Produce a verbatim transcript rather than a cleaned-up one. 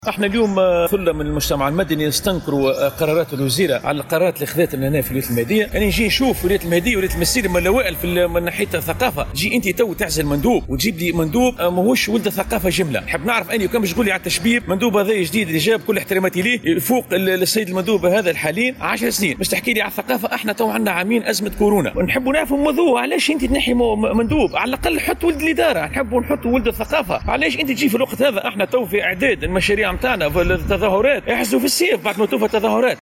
احنا اليوم ثله من المجتمع المدني يستنكروا قرارات الوزيره على القرارات اللي خذتها من هنا في ولايه المهديه. يعني نجي نشوف ولايه المهديه ولايه المسيري من الاوائل في من ناحيه الثقافه، تجي انت تو تعزل مندوب وتجيب لي مندوب ماهوش ولد الثقافه جمله. نحب نعرف اني كان باش تقول لي على التشبيب مندوب هذا جديد اللي جاب كل احتراماتي ليه يفوق السيد المندوب هذا الحالي عشر سنين باش تحكي لي على الثقافه. احنا تو عندنا عامين ازمه كورونا ونحبوا نعرفوا موضوع علاش انت تنحي مندوب على الاقل حط ولد الاداره، نحبوا نحطوا ولد الثقافه. علاش انت تجي في الوقت هذا احنا تو في اعداد المشاريع نتاعنا التظاهرات يحسوا في السيف بعد ما توفى التظاهرات.